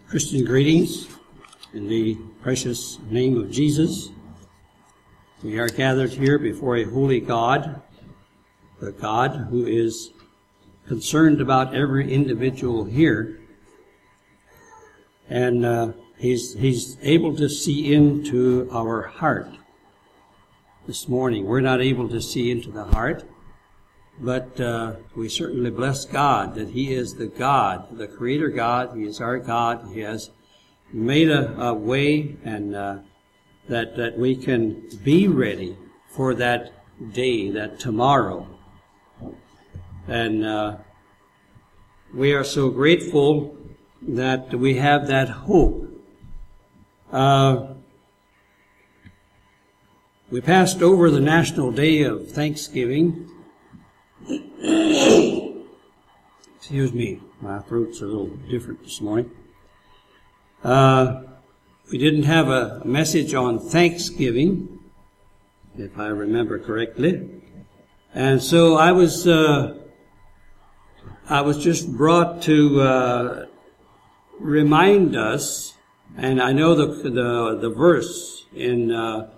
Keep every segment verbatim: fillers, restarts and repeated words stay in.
Christian greetings in the precious name of Jesus. We are gathered here before a holy God, the God who is concerned about every individual here, and uh, he's he's able to see into our heart. This morning, we're not able to see into the heart, but uh, we certainly bless God that He is the God, the Creator God. He is our God. He has made a, a way, and uh, that that we can be ready for that day, that tomorrow. And uh, we are so grateful that we have that hope. Uh, we passed over the National Day of Thanksgiving. Excuse me, my throat's a little different this morning. Uh, we didn't have a message on Thanksgiving, if I remember correctly. And so I was, uh, I was just brought to, uh, remind us, and I know the, the, the verse in, uh,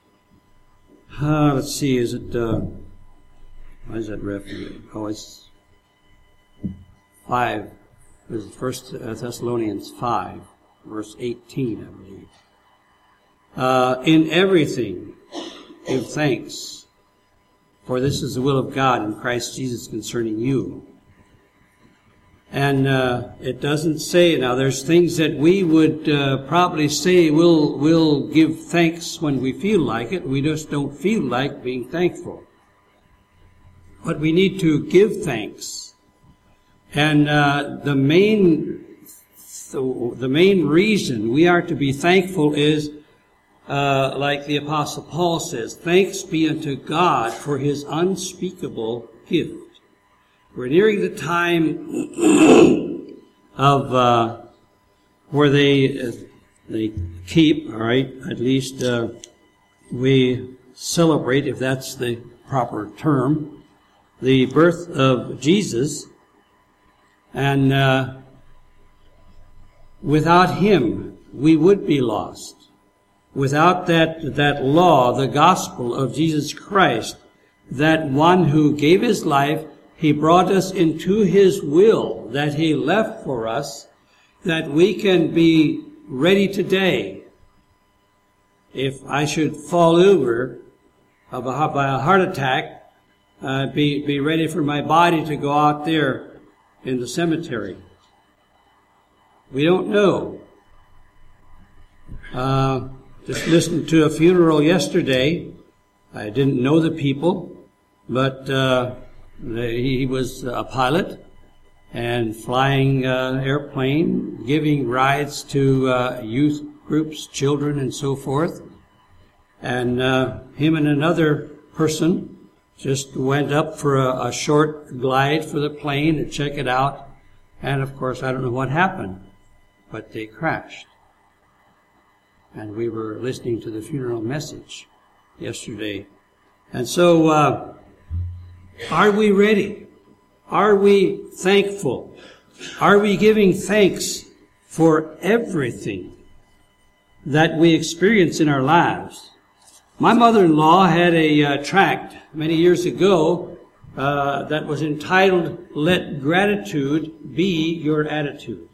uh let's see, is it, uh, why is that reference? Oh, it's five. This is First Thessalonians five, verse eighteen, I believe. Uh, in everything, give thanks, for this is the will of God in Christ Jesus concerning you. And uh, it doesn't say, now there's things that we would uh, probably say we'll, we'll give thanks when we feel like it. We just don't feel like being thankful. But we need to give thanks. And uh, the main the main reason we are to be thankful is, uh, like the Apostle Paul says, thanks be unto God for His unspeakable gift. We're nearing the time of uh, where they uh, they keep, all right, at least uh, we celebrate, if that's the proper term, the birth of Jesus. And uh, without Him, we would be lost. Without that that law, the gospel of Jesus Christ, that one who gave His life, He brought us into His will that He left for us, that we can be ready today. If I should fall over of a, by a heart attack, uh, be, be ready for my body to go out there in the cemetery. We don't know. Uh, just listened to a funeral yesterday. I didn't know the people, but uh, he was a pilot and flying uh, airplane, giving rides to uh, youth groups, children, and so forth. And uh, him and another person just went up for a, a short glide for the plane to check it out. And of course, I don't know what happened, but they crashed. And we were listening to the funeral message yesterday. And so, uh, are we ready? Are we thankful? Are we giving thanks for everything that we experience in our lives? My mother-in-law had a uh, tract many years ago uh, that was entitled, Let Gratitude Be Your Attitude.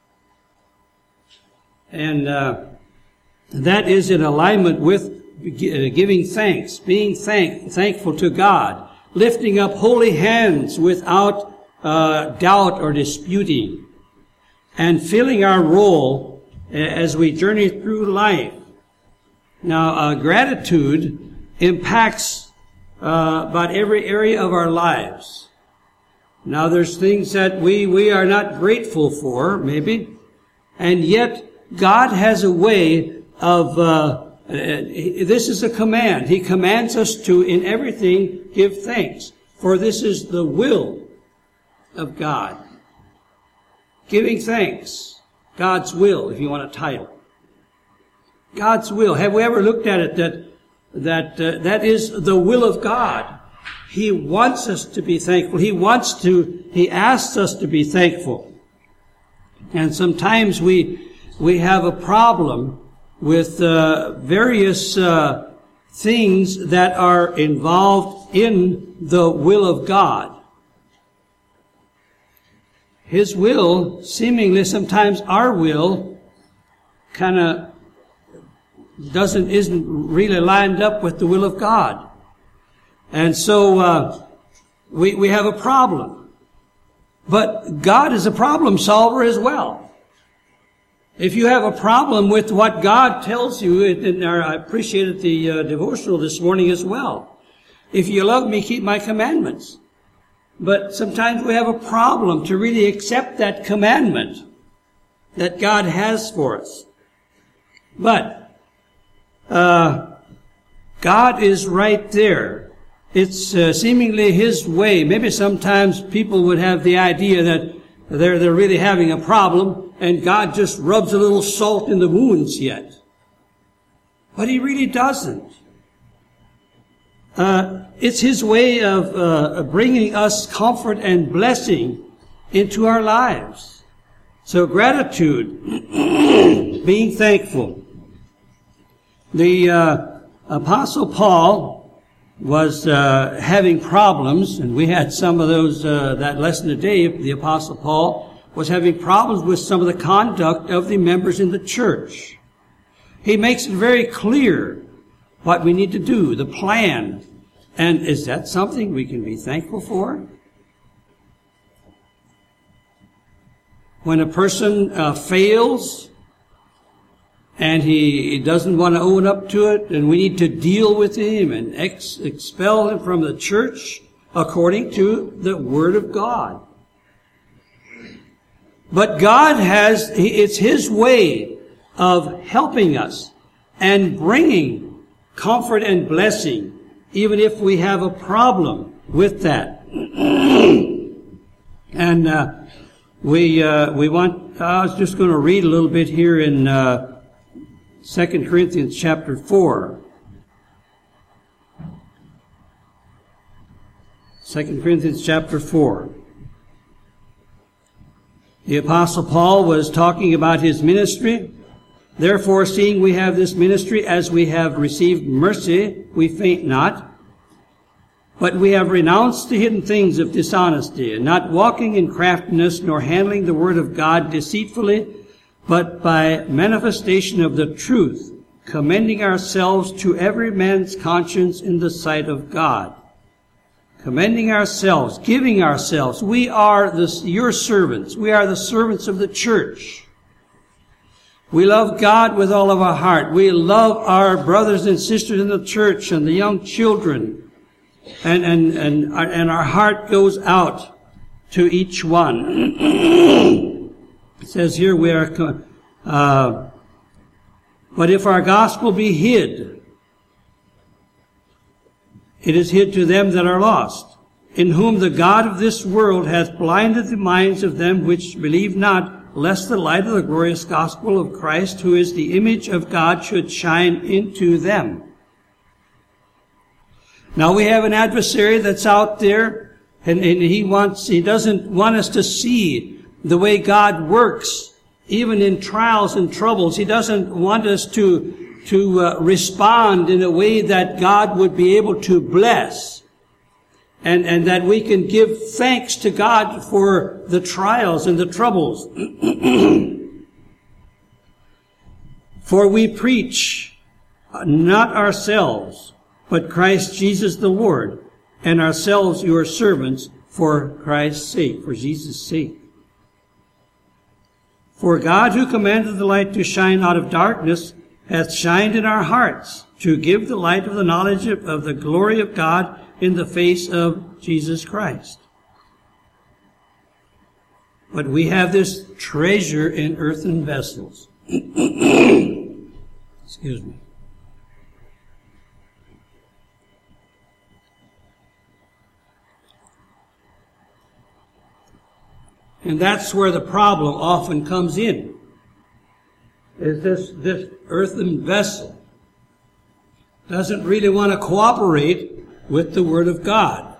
And uh, that is in alignment with giving thanks, being thank- thankful to God, lifting up holy hands without uh, doubt or disputing, and filling our role as we journey through life. Now, uh, gratitude impacts uh, about every area of our lives. Now, there's things that we, we are not grateful for, maybe, and yet God has a way of, uh, uh, this is a command. He commands us to, in everything, give thanks, for this is the will of God. Giving thanks, God's will, if you want a title. God's will. Have we ever looked at it that that uh, that is the will of God? He wants us to be thankful. He wants to, He asks us to be thankful. And sometimes we we have a problem with uh, various uh, things that are involved in the will of God. His will, seemingly sometimes our will, kind of doesn't, isn't really lined up with the will of God. And so, uh, we, we have a problem. But God is a problem solver as well. If you have a problem with what God tells you, and I appreciated the uh, devotional this morning as well. If you love me, keep my commandments. But sometimes we have a problem to really accept that commandment that God has for us. But uh God is right there. It's uh, seemingly His way. Maybe sometimes people would have the idea that they're they're really having a problem, and God just rubs a little salt in the wounds yet. But He really doesn't. Uh, it's His way of uh, bringing us comfort and blessing into our lives. So gratitude, being thankful. The uh, Apostle Paul was uh, having problems, and we had some of those, uh, that lesson today. The Apostle Paul was having problems with some of the conduct of the members in the church. He makes it very clear what we need to do, the plan. And is that something we can be thankful for? When a person uh, fails and he, he doesn't want to own up to it, and we need to deal with him and ex- expel him from the church according to the Word of God. But God has, it's His way of helping us and bringing comfort and blessing, even if we have a problem with that. And uh, we uh, we want. I was just going to read a little bit here in uh, Second Corinthians chapter four. Second Corinthians chapter four. The Apostle Paul was talking about his ministry. Therefore, seeing we have this ministry, as we have received mercy, we faint not. But we have renounced the hidden things of dishonesty, and not walking in craftiness, nor handling the word of God deceitfully, but by manifestation of the truth, commending ourselves to every man's conscience in the sight of God. Commending ourselves, giving ourselves. We are the, your servants. We are the servants of the church. We love God with all of our heart. We love our brothers and sisters in the church and the young children. And, and, and, our, and our heart goes out to each one. It says here we are, uh, but if our gospel be hid, it is hid to them that are lost, in whom the God of this world hath blinded the minds of them which believe not, lest the light of the glorious gospel of Christ, who is the image of God, should shine into them. Now we have an adversary that's out there, and, and he wants, he doesn't want us to see the way God works, even in trials and troubles. He doesn't want us to to uh, respond in a way that God would be able to bless, and, and that we can give thanks to God for the trials and the troubles. For we preach not ourselves, but Christ Jesus the Lord, and ourselves your servants for Christ's sake, for Jesus' sake. For God, who commanded the light to shine out of darkness, hath shined in our hearts to give the light of the knowledge of, of the glory of God in the face of Jesus Christ. But we have this treasure in earthen vessels. Excuse me. And that's where the problem often comes in. Is this, this earthen vessel doesn't really want to cooperate with the Word of God.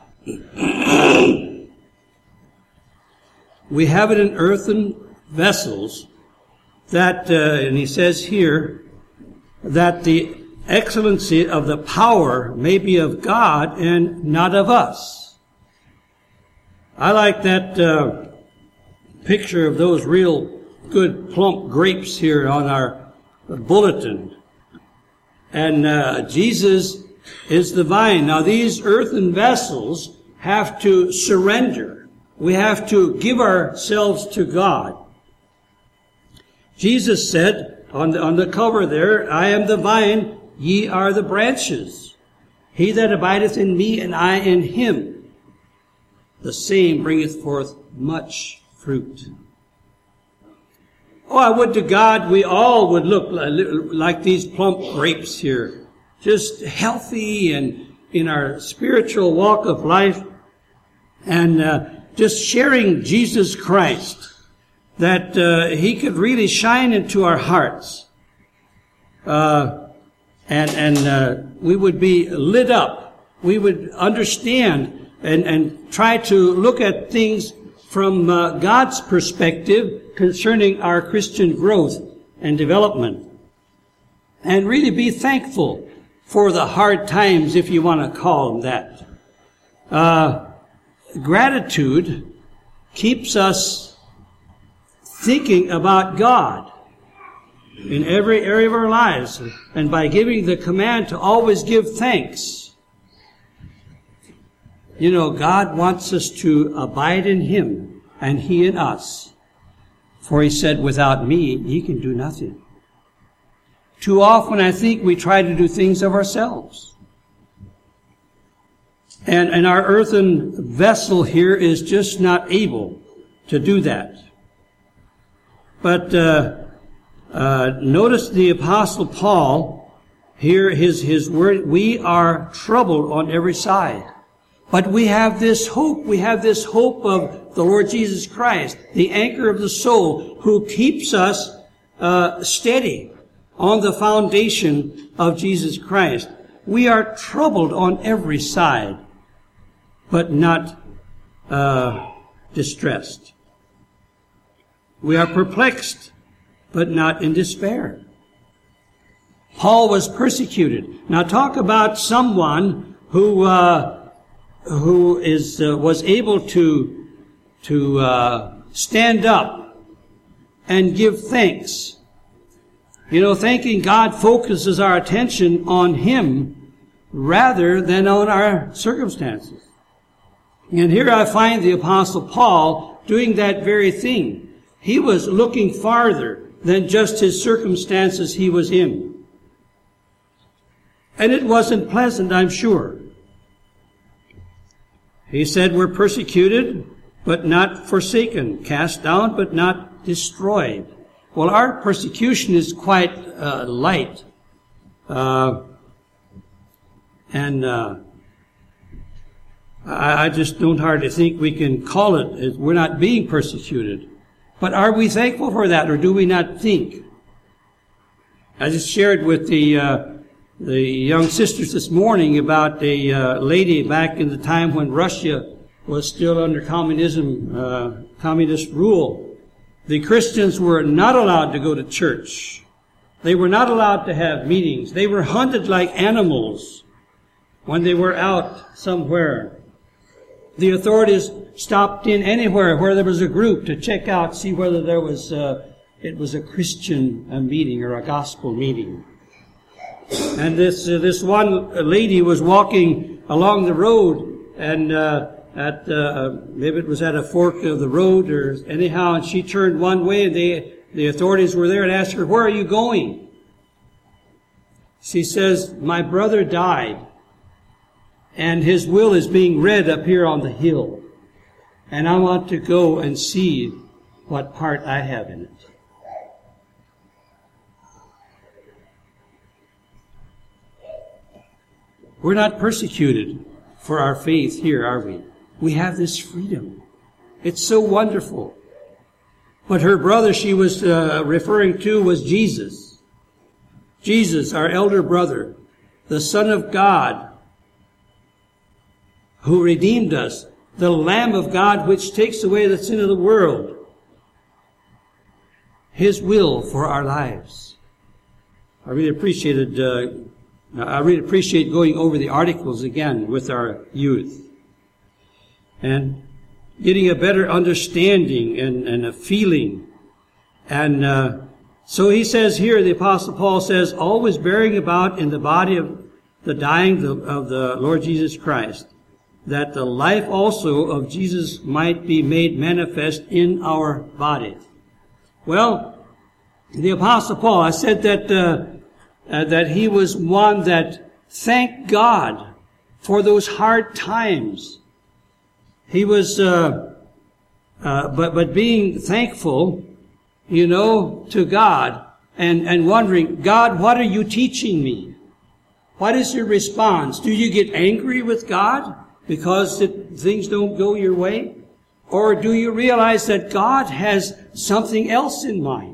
We have it in earthen vessels that, uh, and he says here, that the excellency of the power may be of God and not of us. I like that uh, picture of those real good plump grapes here on our bulletin. And uh, Jesus is the vine. Now these earthen vessels have to surrender. We have to give ourselves to God. Jesus said on the, on the cover there, I am the vine, ye are the branches. He that abideth in me and I in him, the same bringeth forth much fruit. Oh, I would to God we all would look like these plump grapes here. Just healthy and in our spiritual walk of life. And uh, just sharing Jesus Christ. That uh, he could really shine into our hearts. Uh, and and uh, we would be lit up. We would understand and, and try to look at things from uh, God's perspective concerning our Christian growth and development. And really be thankful for the hard times, if you want to call them that. Uh, gratitude keeps us thinking about God in every area of our lives. And by giving the command to always give thanks, you know, God wants us to abide in him and he in us. For he said, without me, ye can do nothing. Too often I think we try to do things of ourselves. And, and our earthen vessel here is just not able to do that. But uh, uh, notice the Apostle Paul, here his, his word, we are troubled on every side. But we have this hope. We have this hope of the Lord Jesus Christ, the anchor of the soul, who keeps us uh, steady on the foundation of Jesus Christ. We are troubled on every side, but not uh, distressed. We are perplexed, but not in despair. Paul was persecuted. Now talk about someone who uh, who is uh, was able to to uh, stand up and give thanks. You know, thanking God focuses our attention on him rather than on our circumstances. And here I find the Apostle Paul doing that very thing. He was looking farther than just his circumstances he was in. And it wasn't pleasant, I'm sure. He said, we're persecuted, but not forsaken, cast down, but not destroyed. Well, our persecution is quite uh, light. Uh, and uh, I, I just don't hardly think we can call it, we're not being persecuted. But are we thankful for that, or do we not think? I just shared with the uh, the young sisters this morning about a uh, lady back in the time when Russia was still under communism, uh, communist rule. The Christians were not allowed to go to church. They were not allowed to have meetings. They were hunted like animals when they were out somewhere. The authorities stopped in anywhere where there was a group to check out, see whether there was uh, it was a Christian uh, meeting or a gospel meeting. And this uh, this one lady was walking along the road, and uh, at uh, maybe it was at a fork of the road or anyhow, and she turned one way, and they the authorities were there and asked her, "Where are you going?" She says, "My brother died, and his will is being read up here on the hill. And I want to go and see what part I have in it." We're not persecuted for our faith here, are we? We have this freedom. It's so wonderful. But her brother she was uh, referring to was Jesus. Jesus, our elder brother, the Son of God, who redeemed us, the Lamb of God which takes away the sin of the world. His will for our lives. I really appreciated, uh, I really appreciate going over the articles again with our youth and getting a better understanding and, and a feeling. And uh, so he says here, the Apostle Paul says, always bearing about in the body of the dying of the Lord Jesus Christ, that the life also of Jesus might be made manifest in our body. Well, the Apostle Paul, I said that uh, uh, that he was one that thanked God for those hard times. He was, uh, uh, but but being thankful, you know, to God and and wondering, God, what are you teaching me? What is your response? Do you get angry with God because it, things don't go your way? Or do you realize that God has something else in mind?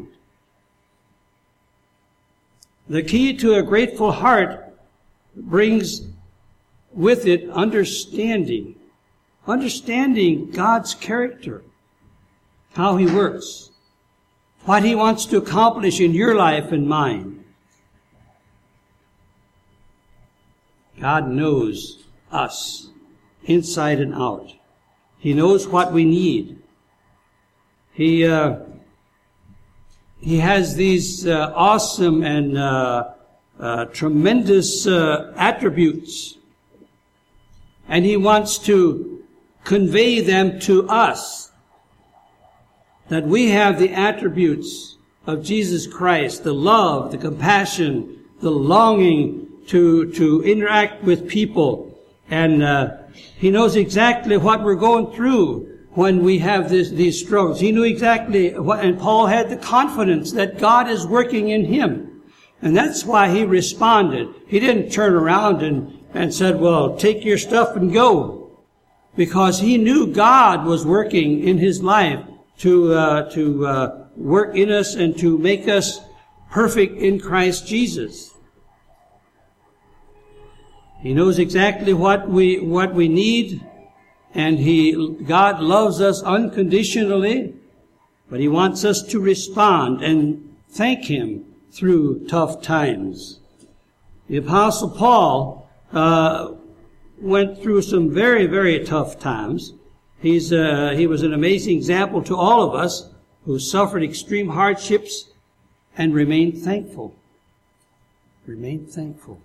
The key to a grateful heart brings with it understanding. Understanding God's character, how He works, what He wants to accomplish in your life and mine. God knows us inside and out. He knows what we need. He uh, He has these uh, awesome and uh, uh, tremendous uh, attributes, and He wants to convey them to us, that we have the attributes of Jesus Christ, the love, the compassion, the longing to to interact with people. And uh, He knows exactly what we're going through when we have this, these struggles. He knew exactly what, and Paul had the confidence that God is working in him. And that's why he responded. He didn't turn around and, and said, well, take your stuff and go. Because he knew God was working in his life to, uh, to, uh, work in us and to make us perfect in Christ Jesus. He knows exactly what we, what we need. And He, God loves us unconditionally, but He wants us to respond and thank Him through tough times. The Apostle Paul uh, went through some very, very tough times. He's uh, he was an amazing example to all of us who suffered extreme hardships and remained thankful. Remained thankful.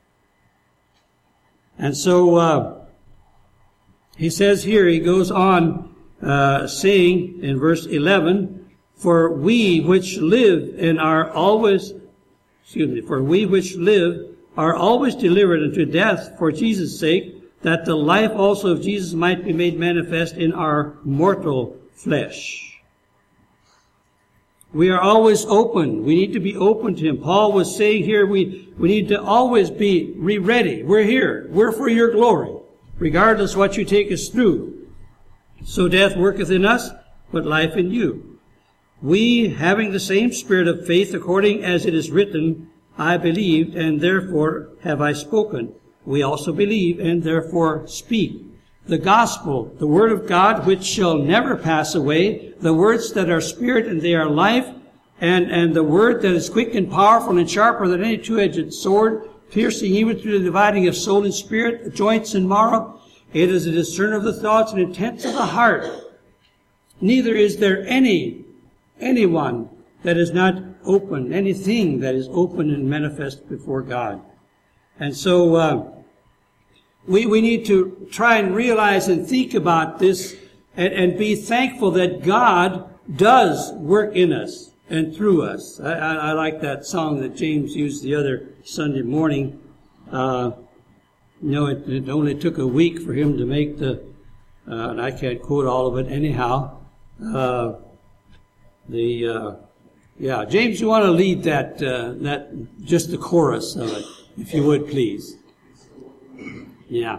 And so uh, he says here, he goes on uh, saying in verse eleven, For we which live and are always, excuse me, for we which live are always delivered unto death for Jesus' sake, that the life also of Jesus might be made manifest in our mortal flesh. We are always open. We need to be open to Him. Paul was saying here, we, we need to always be ready. We're here. We're for your glory, regardless what you take us through. So death worketh in us, but life in you. We, having the same spirit of faith, according as it is written, I believed, and therefore have I spoken. We also believe, and therefore speak. The gospel, the word of God, which shall never pass away, the words that are spirit and they are life, and, and the word that is quick and powerful and sharper than any two-edged sword, piercing even through the dividing of soul and spirit, joints and marrow. It is a discerner of the thoughts and intents of the heart. Neither is there any, anyone that is not open, anything that is open and manifest before God. And so, uh, we, we need to try and realize and think about this and, and be thankful that God does work in us and through us. I, I, I like that song that James used the other Sunday morning. Uh, you know, it, it only took a week for him to make the, uh, and I can't quote all of it anyhow. Uh, the, uh, yeah, James, you want to lead that, uh, that, just the chorus of it, if you would, please. Yeah.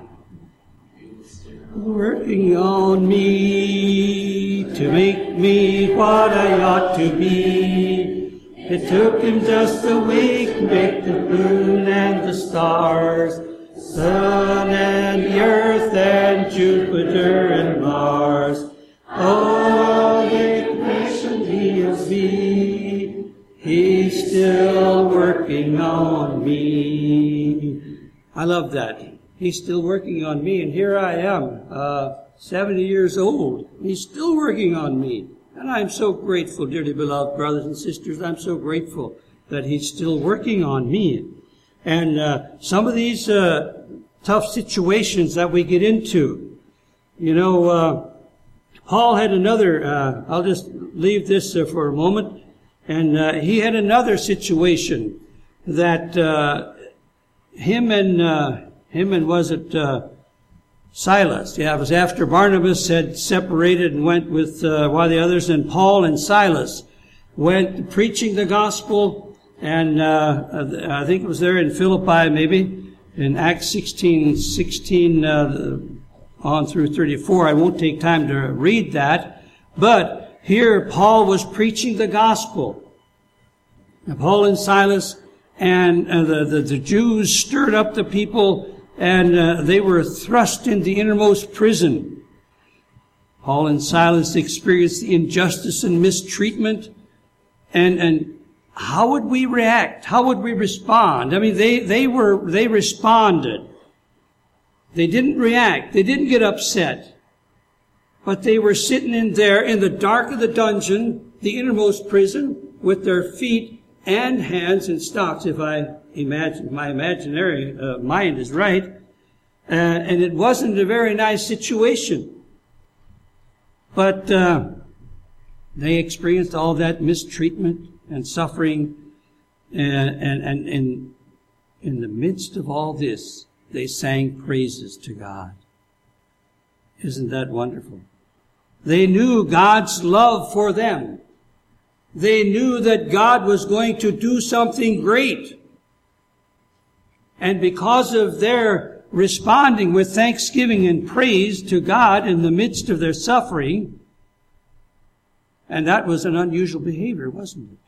Working on me to make me what I ought to be. It took Him just a week to make the moon and the stars, sun and the earth and Jupiter and Mars. Oh, the creation He of me. still working on me. I love that. He's still working on me, and here I am, uh, seventy years old. He's still working on me. And I'm so grateful, dearly beloved brothers and sisters. I'm so grateful that He's still working on me. And uh, some of these uh, tough situations that we get into, you know, uh, Paul had another, uh, I'll just leave this uh, for a moment, and uh, he had another situation that uh, him and, uh, him and was it uh, Silas, yeah, it was after Barnabas had separated and went with uh, one of the others, and Paul and Silas went preaching the gospel, and uh, I think it was there in Philippi maybe, in Acts sixteen, sixteen, uh, on through thirty-four. I won't take time to read that. But here Paul was preaching the gospel. Now, Paul and Silas and uh, the, the, the Jews stirred up the people, and uh, they were thrust into the innermost prison. Paul and Silas experienced the injustice and mistreatment. And, and how would we react? How would we respond? I mean, they, they were, they responded. They didn't react. They didn't get upset. But they were sitting in there in the dark of the dungeon, the innermost prison, with their feet and hands in stocks, if I imagine, my imaginary uh, mind is right. Uh, and it wasn't a very nice situation. But uh, they experienced all that mistreatment and suffering. And, and, and in, in the midst of all this, they sang praises to God. Isn't that wonderful? They knew God's love for them. They knew that God was going to do something great. And because of their responding with thanksgiving and praise to God in the midst of their suffering, and that was an unusual behavior, wasn't it?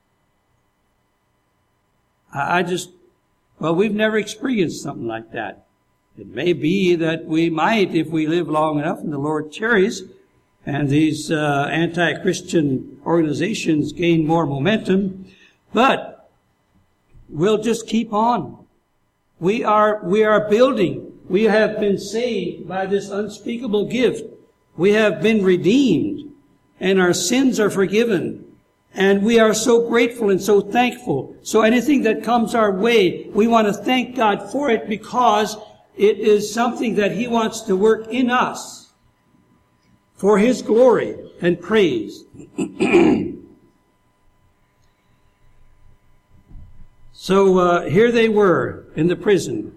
I just, well, we've never experienced something like that. It may be that we might if we live long enough and the Lord tarries, and these uh, anti-Christian organizations gain more momentum. But we'll just keep on. We are, we are building. We have been saved by this unspeakable gift. We have been redeemed, and our sins are forgiven. And we are so grateful and so thankful. So anything that comes our way, we want to thank God for it, because it is something that He wants to work in us for His glory and praise. So uh, here they were in the prison.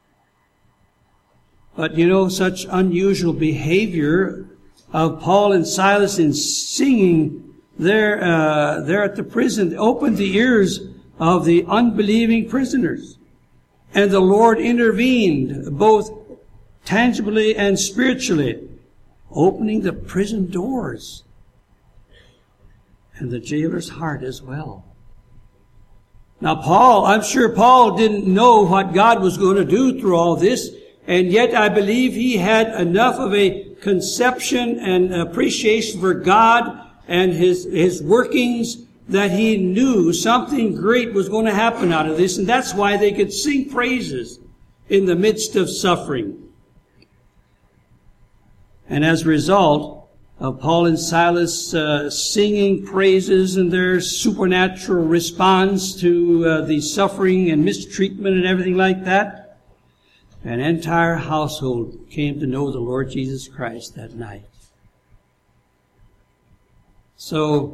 But you know, such unusual behavior of Paul and Silas in singing there, uh, there at the prison opened the ears of the unbelieving prisoners. And the Lord intervened both tangibly and spiritually, opening the prison doors and the jailer's heart as well. Now Paul, I'm sure Paul didn't know what God was going to do through all this, and yet I believe he had enough of a conception and appreciation for God and his, his workings that he knew something great was going to happen out of this, and that's why they could sing praises in the midst of suffering. And as a result of Paul and Silas uh, singing praises and their supernatural response to uh, the suffering and mistreatment and everything like that, an entire household came to know the Lord Jesus Christ that night. So,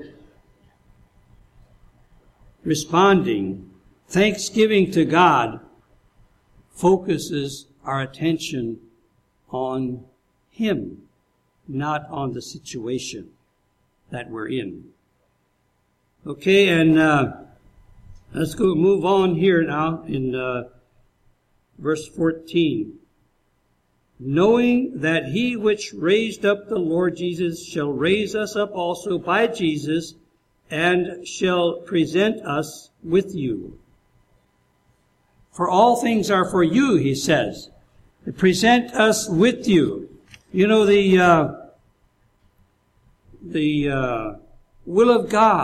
responding, thanksgiving to God, focuses our attention on Him, not on the situation that we're in. Okay, and uh, let's go move on here now in uh, verse fourteen. Knowing that He which raised up the Lord Jesus shall raise us up also by Jesus, and shall present us with you. For all things are for you, he says. Present us with you. You know, the uh, the uh, will of God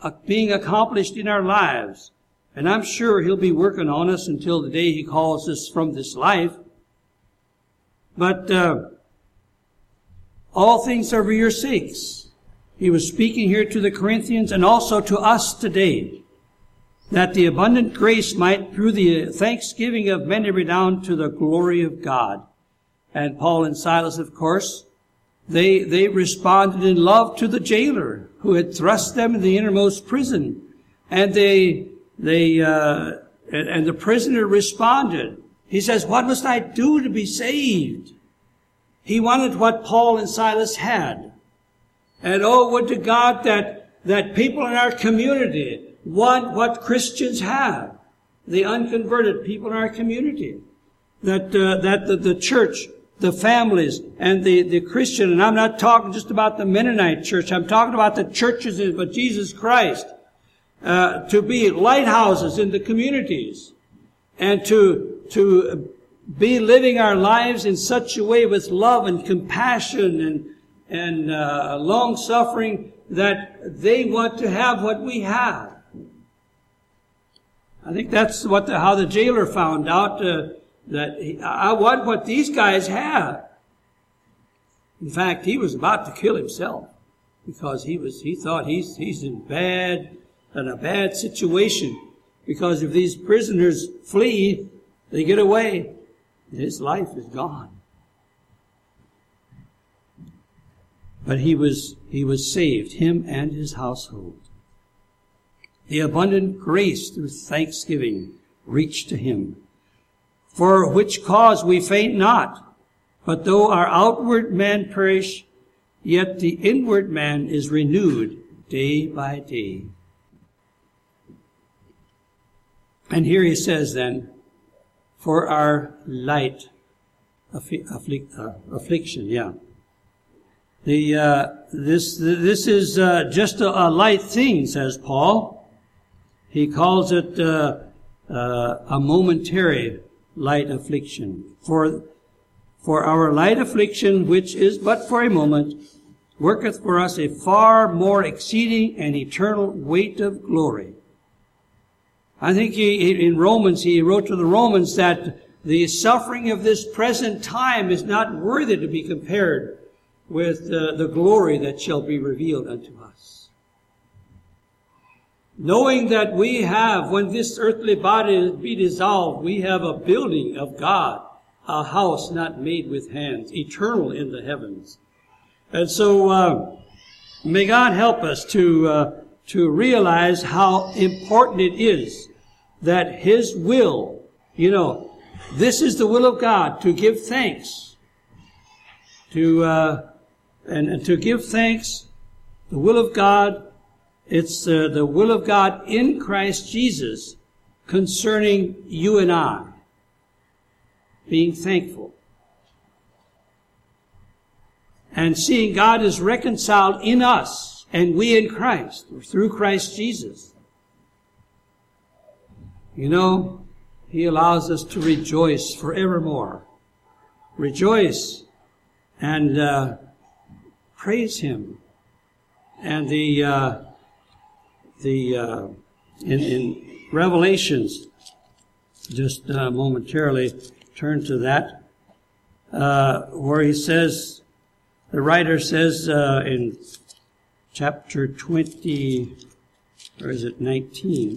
uh, being accomplished in our lives. And I'm sure He'll be working on us until the day He calls us from this life. But uh, all things are for your sakes. He was speaking here to the Corinthians and also to us today, that the abundant grace might, through the thanksgiving of many, redound to the glory of God. And Paul and Silas, of course, they they responded in love to the jailer who had thrust them in the innermost prison, and they they uh, and, and the prisoner responded. He says, "What must I do to be saved?" He wanted what Paul and Silas had, and oh, would to God that that people in our community want what Christians have, the unconverted people in our community, that uh, that the, the church, the families, and the, the Christian, and I'm not talking just about the Mennonite church, I'm talking about the churches of Jesus Christ, uh, to be lighthouses in the communities, and to, to be living our lives in such a way with love and compassion and, and, uh, long suffering that they want to have what we have. I think that's what the, how the jailer found out, uh, that he, I want what these guys have. In fact, he was about to kill himself because he was he thought he's he's in bad in a bad situation, because if these prisoners flee, they get away, his life is gone. But he was he was saved, him and his household. The abundant grace through thanksgiving reached to him. For which cause we faint not, but though our outward man perish, yet the inward man is renewed day by day. And here he says then, for our light afflic- afflic- uh, affliction, yeah. The uh, this this is uh, just a, a light thing, says Paul. He calls it uh, uh, a momentary light affliction. For for our light affliction, which is but for a moment, worketh for us a far more exceeding and eternal weight of glory. I think he, in Romans, he wrote to the Romans that the suffering of this present time is not worthy to be compared with uh, the glory that shall be revealed unto us. Knowing that we have, when this earthly body be dissolved, we have a building of God, a house not made with hands, eternal in the heavens. And so, uh, may God help us to, uh, to realize how important it is that His will, you know, this is the will of God, to give thanks, to, uh, and, and to give thanks, the will of God. It's uh, the will of God in Christ Jesus concerning you and I. Being thankful. And seeing God is reconciled in us and we in Christ, through Christ Jesus. You know, He allows us to rejoice forevermore. Rejoice and uh, praise Him. And the... Uh, The uh, in, in Revelations, just uh, momentarily turn to that, uh, where he says, the writer says uh, in chapter twenty, or is it nineteen,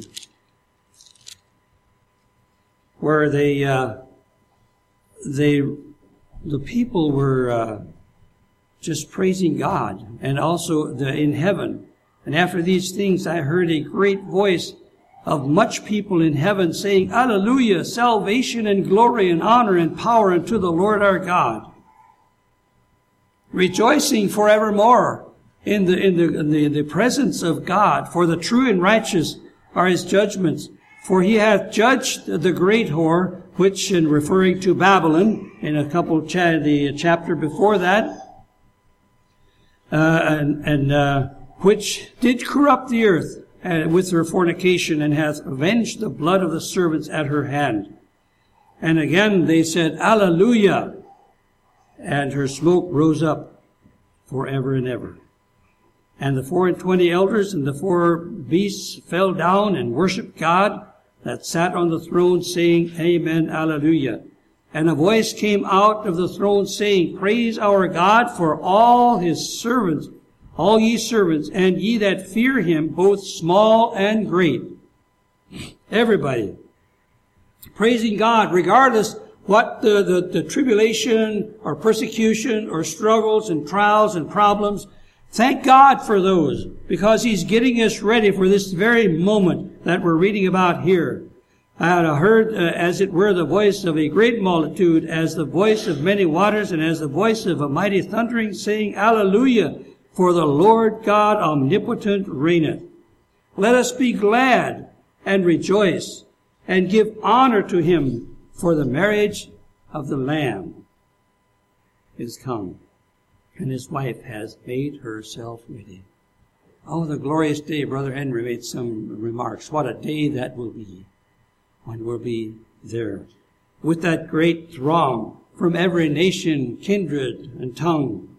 where they uh, they the people were uh, just praising God, and also the, in heaven. And after these things I heard a great voice of much people in heaven saying, Alleluia, salvation and glory and honor and power unto the Lord our God. Rejoicing forevermore in the, in the, in the, in the presence of God, for the true and righteous are His judgments. For He hath judged the great whore, which, in referring to Babylon, in a couple, cha- the chapter before that, uh, and, and, uh, which did corrupt the earth with her fornication, and hath avenged the blood of the servants at her hand. And again they said, Alleluia! And her smoke rose up forever and ever. And the four and twenty elders and the four beasts fell down and worshipped God that sat on the throne, saying, Amen, Alleluia. And a voice came out of the throne, saying, Praise our God for all his servants, all ye servants, and ye that fear him, both small and great. Everybody praising God, regardless what the, the, the tribulation or persecution or struggles and trials and problems. Thank God for those, because he's getting us ready for this very moment that we're reading about here. I had heard, uh, as it were, the voice of a great multitude, as the voice of many waters, and as the voice of a mighty thundering, saying, Alleluia, for the Lord God omnipotent reigneth. Let us be glad and rejoice, and give honor to him, for the marriage of the Lamb is come, and his wife has made herself ready. Oh, the glorious day. Brother Henry made some remarks. What a day that will be, when we'll be there with that great throng from every nation, kindred, and tongue.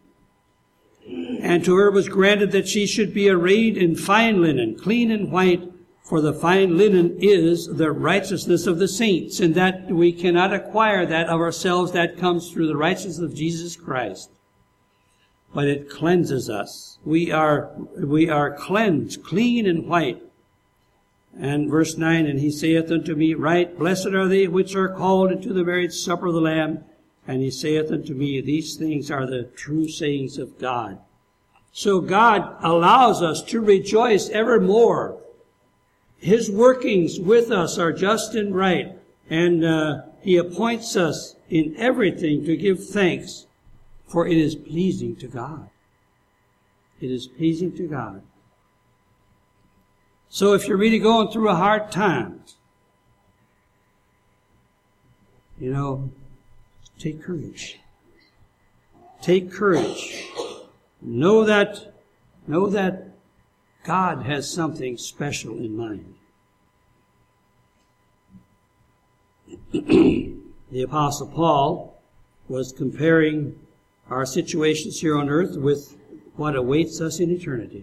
And to her was granted that she should be arrayed in fine linen, clean and white, for the fine linen is the righteousness of the saints, and that we cannot acquire that of ourselves. That comes through the righteousness of Jesus Christ. But it cleanses us. We are, we are cleansed, clean and white. And verse nine, And he saith unto me, Right, blessed are they which are called into the marriage supper of the Lamb. And he saith unto me, These things are the true sayings of God. So God allows us to rejoice evermore. His workings with us are just and right. And uh, he appoints us in everything to give thanks, for it is pleasing to God. It is pleasing to God. So if you're really going through a hard time, you know, take courage. Take courage. Know that, know that God has something special in mind. The Apostle Paul was comparing our situations here on earth with what awaits us in eternity.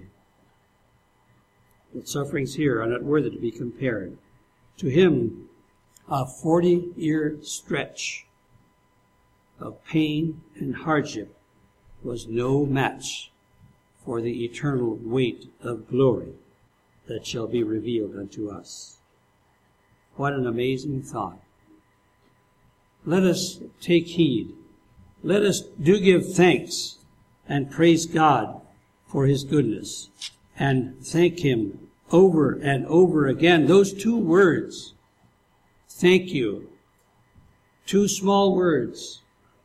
The sufferings here are not worthy to be compared. To him, a forty-year stretch of pain and hardship was no match for the eternal weight of glory that shall be revealed unto us. What an amazing thought. Let us take heed. Let us do give thanks and praise God for his goodness, and thank him over and over again. Those two words, thank you, two small words,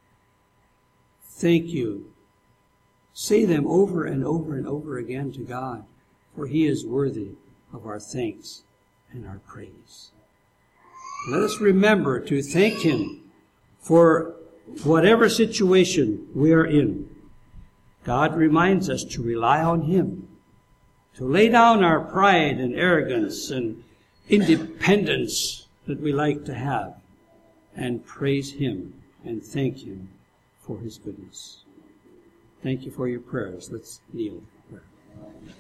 thank you. Say them over and over and over again to God, for he is worthy of our thanks and our praise. Let us remember to thank him for whatever situation we are in. God reminds us to rely on him, to lay down our pride and arrogance and independence that we like to have, and praise him and thank him for his goodness. Thank you for your prayers. Let's kneel.